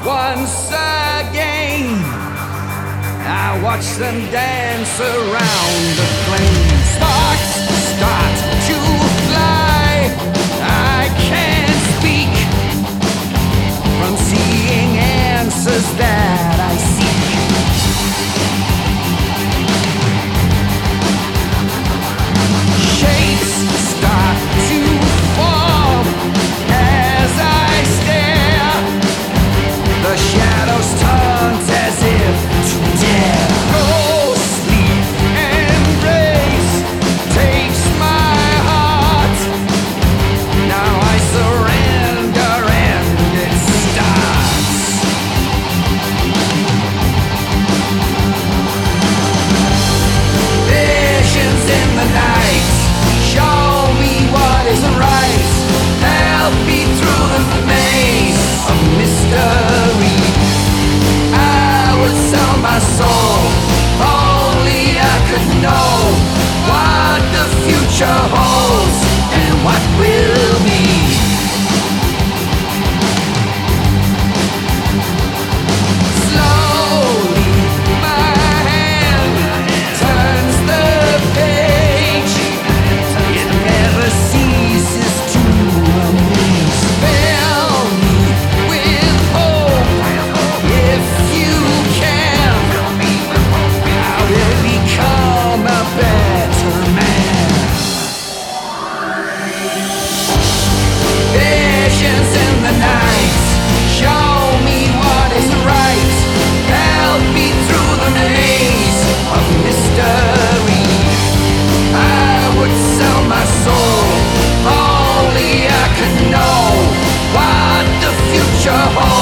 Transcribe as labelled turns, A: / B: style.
A: once again. I watch them dance around the flame. Sparks start to fly. I can't speak from seeing answers that I seek. Shapes start to form as I stare. The shadows taunt as if to dare. Ghostly embrace takes my heart. Now I surrender and it starts. Visions in the night show me what is right. Help me through the maze of mystery. I would sell my soul, only I could know what the future holds and what will be. Slowly, my hand turns the page. It never ceases to amaze. Fill me with hope if you can. I will become a better man. Visions in the night show me what is right. Help me through the maze of mystery. I would sell my soul, only I could know what the future holds.